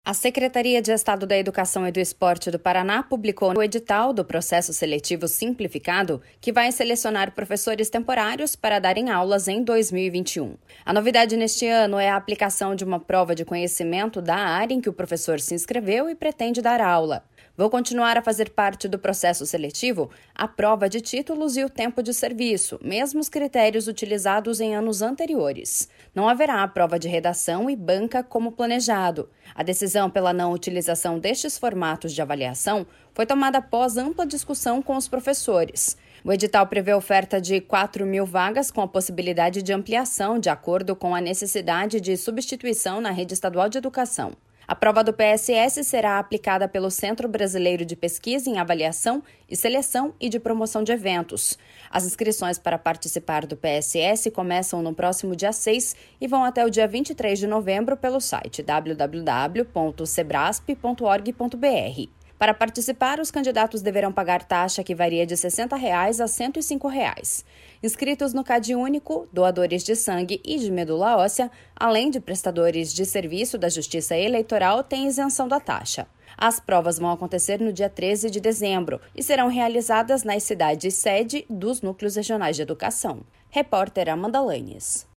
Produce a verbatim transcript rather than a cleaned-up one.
A Secretaria de Estado da Educação e do Esporte do Paraná publicou o edital do processo seletivo simplificado que vai selecionar professores temporários para darem aulas em dois mil e vinte e um. A novidade neste ano é a aplicação de uma prova de conhecimento da área em que o professor se inscreveu e pretende dar aula. Vão continuar a fazer parte do processo seletivo a prova de títulos e o tempo de serviço, mesmos critérios utilizados em anos anteriores. Não haverá a prova de redação e banca como planejado. A decisão pela não utilização destes formatos de avaliação foi tomada após ampla discussão com os professores. O edital prevê oferta de quatro mil vagas com a possibilidade de ampliação de acordo com a necessidade de substituição na rede estadual de educação. A prova do P S S será aplicada pelo Centro Brasileiro de Pesquisa em Avaliação e Seleção e de Promoção de Eventos. As inscrições para participar do P S S começam no próximo dia seis e vão até o dia vinte e três de novembro pelo site w w w ponto sebrasp ponto org ponto b r. Para participar, os candidatos deverão pagar taxa que varia de sessenta reais a cento e cinco reais. Inscritos no CadÚnico, doadores de sangue e de medula óssea, além de prestadores de serviço da Justiça Eleitoral, têm isenção da taxa. As provas vão acontecer no dia treze de dezembro e serão realizadas nas cidades sede dos núcleos regionais de educação. Repórter Amanda Lanes.